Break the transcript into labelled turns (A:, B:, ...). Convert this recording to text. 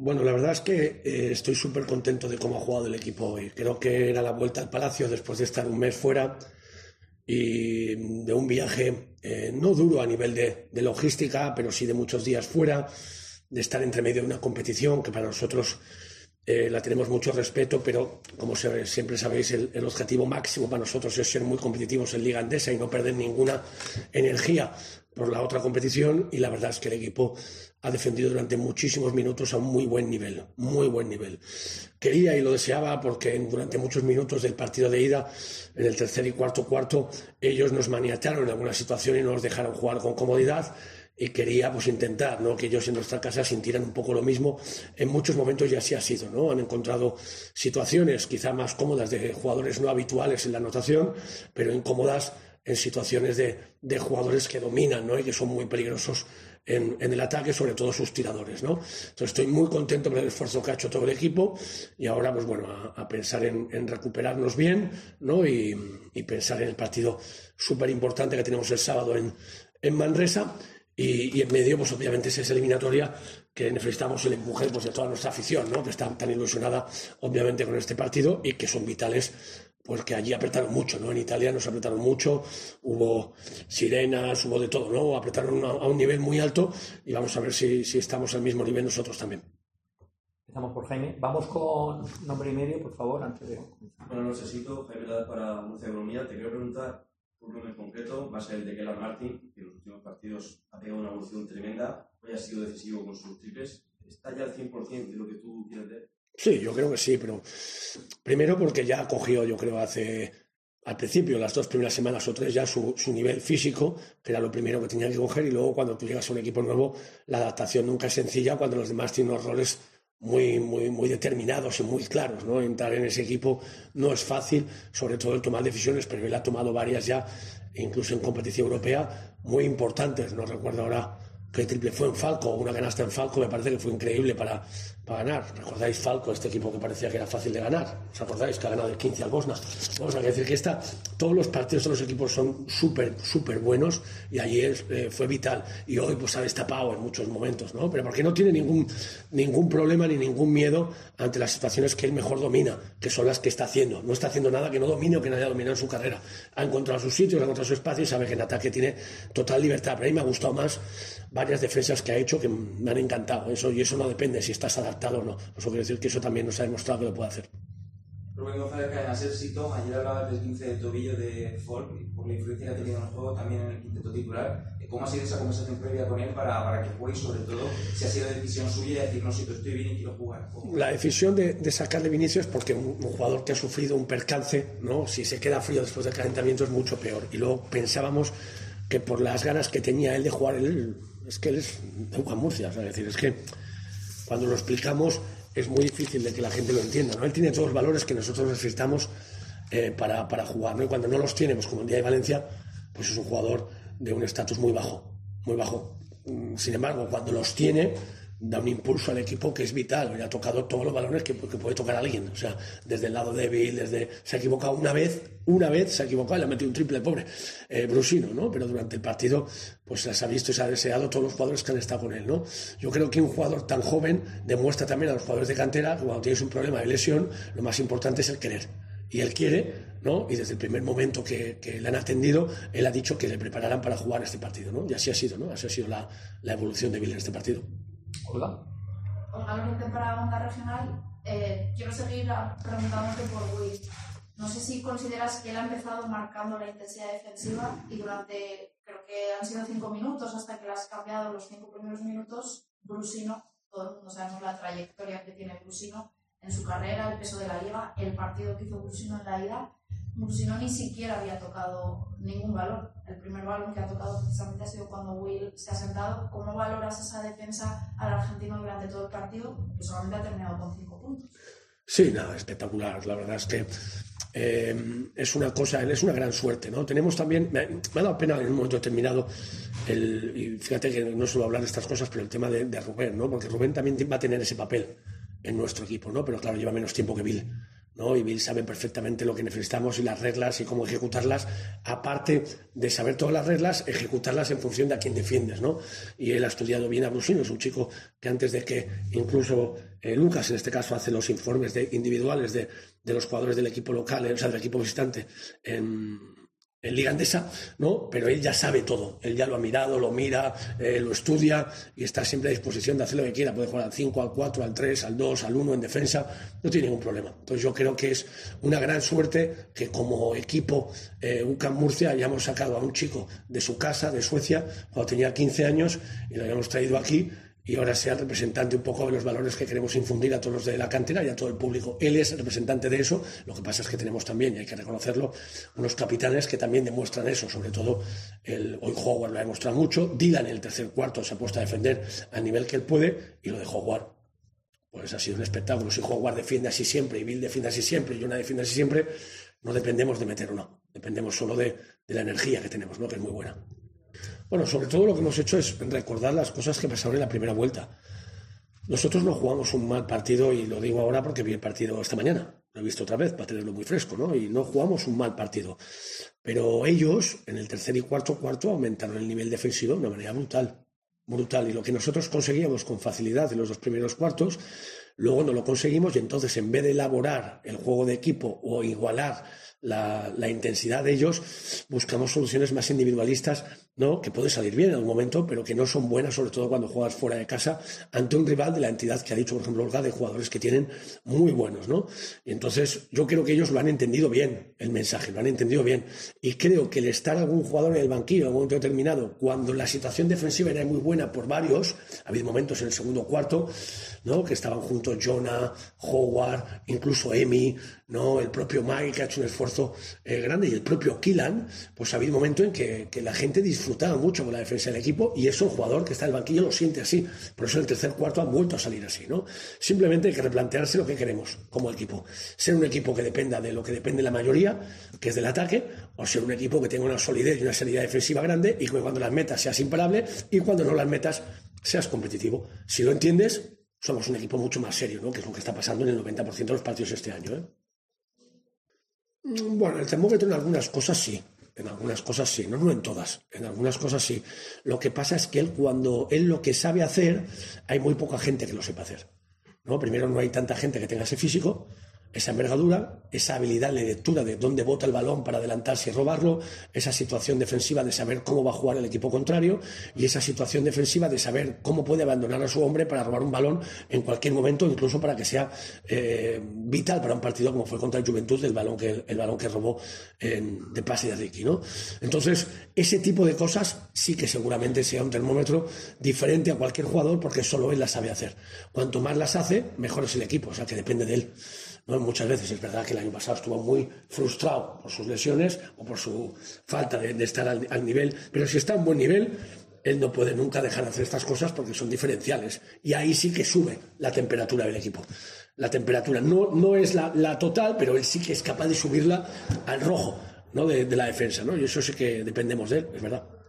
A: Bueno, la verdad es que estoy súper contento de cómo ha jugado el equipo hoy. Creo que era la vuelta al Palacio después de estar un mes fuera y de un viaje no duro a nivel de logística, pero sí de muchos días fuera, de estar entre medio de una competición que para nosotros la tenemos mucho respeto, pero como siempre sabéis, el objetivo máximo para nosotros es ser muy competitivos en Liga Endesa y no perder ninguna energía por la otra competición, y la verdad es que el equipo ha defendido durante muchísimos minutos a un muy buen nivel, muy buen nivel. Quería y lo deseaba porque durante muchos minutos del partido de ida, en el tercer y cuarto, ellos nos maniataron en alguna situación y no nos dejaron jugar con comodidad. Y quería pues intentar, ¿no?, que ellos en nuestra casa sintieran un poco lo mismo. En muchos momentos ya así ha sido, ¿no? Han encontrado situaciones quizá más cómodas de jugadores no habituales en la anotación, pero incómodas en situaciones de jugadores que dominan, ¿no?, y que son muy peligrosos en el ataque, sobre todo sus tiradores, ¿no? Entonces estoy muy contento por el esfuerzo que ha hecho todo el equipo, y ahora pues bueno, a pensar en recuperarnos bien, ¿no?, y pensar en el partido súper importante que tenemos el sábado en Manresa. Y en medio, pues obviamente es esa eliminatoria que necesitamos el empuje pues, de toda nuestra afición, ¿no?, que está tan ilusionada obviamente con este partido y que son vitales, pues que allí apretaron mucho, ¿no? En Italia nos apretaron mucho, hubo sirenas, hubo de todo, ¿no? Apretaron a un nivel muy alto, y vamos a ver si estamos al mismo nivel nosotros también.
B: Empezamos por Jaime. Vamos con nombre y medio, por favor, antes de...
C: Bueno, necesito, Jaime Lada para Murcia Economía. Te quiero preguntar un nombre en concreto, va a ser el de Kellan Martin, que en los últimos partidos ha pegado una evolución tremenda, hoy ha sido decisivo con sus triples. ¿Está ya al 100% de lo que tú quieres ver?
A: Sí, yo creo que sí, pero primero porque ya cogió, yo creo, al principio, las 2 primeras semanas o 3, ya su nivel físico, que era lo primero que tenía que coger, y luego cuando tú llegas a un equipo nuevo, la adaptación nunca es sencilla cuando los demás tienen unos roles muy determinados y muy claros, ¿no? Entrar en ese equipo no es fácil, sobre todo el tomar decisiones, pero él ha tomado varias ya, incluso en competición europea, muy importantes. No recuerdo ahora qué triple fue en Falco, una canasta en Falco, me parece que fue increíble para ganar. ¿Recordáis Falco, este equipo que parecía que era fácil de ganar? ¿Os acordáis que ha ganado el 15 al Bosna? Vamos a decir que todos los partidos de los equipos son súper buenos, y ayer fue vital, y hoy pues ha destapado en muchos momentos, ¿no? Pero porque no tiene ningún problema ni ningún miedo ante las situaciones que él mejor domina, que son las que está haciendo. No está haciendo nada que no domine o que no haya dominado en su carrera. Ha encontrado sus sitios, ha encontrado su espacio y sabe que en ataque tiene total libertad. Pero a mí me ha gustado más varias defensas que ha hecho que me han encantado. Y eso no depende si estás adaptado o no. Eso quiere decir que eso también nos ha demostrado que lo puede hacer.
D: Rubén González Cadenas, éxito. Ayer hablabas del 15 de tobillo de Folk, por la influencia que ha tenido en el juego, también en el quinteto titular. ¿Cómo ha sido esa conversación previa con él para que juegue, y sobre todo si ha sido decisión suya y decir, no, si yo estoy bien y quiero jugar?
A: La decisión de sacarle Vinicius, porque un jugador que ha sufrido un percance, ¿no?, si se queda frío después del calentamiento es mucho peor. Y luego pensábamos que por las ganas que tenía él de jugar, es que él es de UCAM Murcia, es decir, es que cuando lo explicamos es muy difícil de que la gente lo entienda, ¿no? Él tiene todos los valores que nosotros necesitamos para jugar, ¿no? Y cuando no los tiene, pues como el día de Valencia, pues es un jugador de un estatus muy bajo, muy bajo. Sin embargo, cuando los tiene, da un impulso al equipo que es vital. Le ha tocado todos los balones que puede tocar alguien, o sea, desde el lado débil, se ha equivocado una vez se ha equivocado y le ha metido un triple, pobre Brusino, ¿no? Pero durante el partido pues se ha visto y se ha deseado todos los jugadores que han estado con él, ¿no? Yo creo que un jugador tan joven demuestra también a los jugadores de cantera que cuando tienes un problema de lesión, lo más importante es el querer. Y él quiere, ¿no? Y desde el primer momento que le han atendido, él ha dicho que le prepararan para jugar este partido, ¿no? Y así ha sido, ¿no? Así ha sido la evolución de Bill en este partido.
B: Hola.
E: Olga López para Onda Regional. Quiero seguir preguntándote por Will. No sé si consideras que él ha empezado marcando la intensidad defensiva y durante, creo que han sido 5 minutos hasta que le has cambiado los 5 primeros minutos, Brusino, todo el mundo sabemos la trayectoria que tiene Brusino en su carrera, el peso de la liga, el partido que hizo Brusino en la ida. Brusino ni siquiera había tocado ningún balón. El primer balón que ha tocado precisamente ha sido cuando Will se ha sentado. ¿Cómo valoras esa defensa al argentino durante todo el partido? Que solamente ha terminado con 5 puntos.
A: Sí, nada, espectacular. La verdad es que es una gran suerte, ¿no? Tenemos también, me ha dado pena en un momento determinado, y fíjate que no suelo hablar de estas cosas, pero el tema de Rubén, ¿no? Porque Rubén también va a tener ese papel en nuestro equipo, ¿no? Pero claro, lleva menos tiempo que Bill. ¿no? Y Bill sabe perfectamente lo que necesitamos y las reglas y cómo ejecutarlas, aparte de saber todas las reglas, ejecutarlas en función de a quién defiendes, ¿no? Y él ha estudiado bien a Brusino, es un chico que antes de que incluso Lucas, en este caso, hace los informes individuales de los jugadores del equipo local, o sea, del equipo visitante en Liga Andesa, ¿no? Pero él ya sabe todo, él ya lo ha mirado, lo mira, lo estudia y está siempre a disposición de hacer lo que quiera. Puede jugar al 5, al 4, al 3, al 2, al 1 en defensa, no tiene ningún problema. Entonces yo creo que es una gran suerte que como equipo UCAM Murcia hayamos sacado a un chico de su casa, de Suecia, cuando tenía 15 años y lo hayamos traído aquí y ahora sea el representante un poco de los valores que queremos infundir a todos los de la cantera y a todo el público. Él es el representante de eso. Lo que pasa es que tenemos también, y hay que reconocerlo, unos capitanes que también demuestran eso, sobre todo hoy Howard lo ha demostrado mucho. Dylan en el tercer cuarto se ha puesto a defender al nivel que él puede, y lo de Howard pues ha sido un espectáculo. Si Howard defiende así siempre y Bill defiende así siempre y Jonah defiende así siempre, no dependemos de meter o no, dependemos solo de la energía que tenemos, ¿no? Que es muy buena. Bueno, sobre todo lo que hemos hecho es recordar las cosas que pasaron en la primera vuelta. Nosotros no jugamos un mal partido, y lo digo ahora porque vi el partido esta mañana, lo he visto otra vez para tenerlo muy fresco, ¿no? Y no jugamos un mal partido. Pero ellos, en el tercer y cuarto aumentaron el nivel defensivo de una manera brutal. Y lo que nosotros conseguíamos con facilidad en los 2 primeros cuartos, luego no lo conseguimos, y entonces en vez de elaborar el juego de equipo o igualar la intensidad de ellos, buscamos soluciones más individualistas, ¿no? Que pueden salir bien en algún momento, pero que no son buenas, sobre todo cuando juegas fuera de casa ante un rival de la entidad que ha dicho, por ejemplo, Olga, de jugadores que tienen muy buenos, ¿no? Y entonces yo creo que ellos lo han entendido bien, el mensaje, lo han entendido bien, y creo que el estar algún jugador en el banquillo en un momento determinado, cuando la situación defensiva era muy buena por varios, ha habido momentos en el segundo cuarto, ¿no? Que estaban juntos Jonah, Howard, incluso Emi, ¿no? El propio Mike, que ha hecho un esfuerzo grande, y el propio Killan, pues ha habido momentos en que la gente disfrutaba mucho con la defensa del equipo, y eso el jugador que está en el banquillo lo siente así. Por eso en el tercer cuarto han vuelto a salir así, ¿no? Simplemente hay que replantearse lo que queremos como equipo. Ser un equipo que dependa de lo que depende la mayoría, que es del ataque, o ser un equipo que tenga una solidez y una salida defensiva grande, y que cuando las metas seas imparable, y cuando no las metas seas competitivo. Si lo entiendes, somos un equipo mucho más serio, ¿no? Que es lo que está pasando en el 90% de los partidos este año, ¿eh? Bueno, el termómetro en algunas cosas sí, no en todas, en algunas cosas sí. Lo que pasa es que cuando él lo que sabe hacer, hay muy poca gente que lo sepa hacer, ¿no? Primero, no hay tanta gente que tenga ese físico, esa envergadura, esa habilidad de lectura de dónde bota el balón para adelantarse y robarlo, esa situación defensiva de saber cómo va a jugar el equipo contrario, y esa situación defensiva de saber cómo puede abandonar a su hombre para robar un balón en cualquier momento, incluso para que sea vital para un partido como fue contra el Juventud, el balón que robó de pase de Ricky, ¿no? Entonces, ese tipo de cosas sí que seguramente sea un termómetro diferente a cualquier jugador, porque solo él las sabe hacer. Cuanto más las hace, mejor es el equipo, o sea que depende de él, ¿no? Muchas veces es verdad que el año pasado estuvo muy frustrado por sus lesiones o por su falta de estar al nivel, pero si está a un buen nivel, él no puede nunca dejar de hacer estas cosas porque son diferenciales, y ahí sí que sube la temperatura del equipo. La temperatura no es la total, pero él sí que es capaz de subirla al rojo, ¿no? de la defensa, ¿no? Y eso sí que dependemos de él, es verdad.